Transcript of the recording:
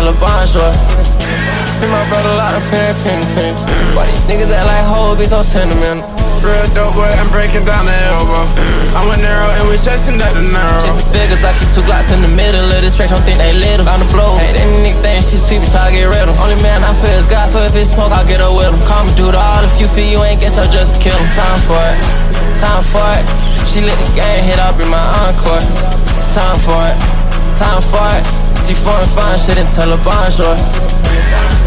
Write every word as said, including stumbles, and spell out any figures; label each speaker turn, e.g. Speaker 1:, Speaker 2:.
Speaker 1: Taliban short. Me and my brother lot of pen, pen, pen. Why these niggas act like hoes, be so sentimental?
Speaker 2: Real dope boy, I'm breaking down the elbow. I'm a narrow and we chasing that the narrow.
Speaker 1: Chasing figures, I keep two glocks in the middle of this track, don't think they little. On the blow, hey, that nigga think she sweet, but I get rid of. Only man I feel is God, so if it's smoke, I'll get up with him. Call me dude, all if you feel you ain't get your just to kill him. Time for it, time for it. She let the game hit up in my encore. Time for it, time for it. She foreign fine shit in Taliban short.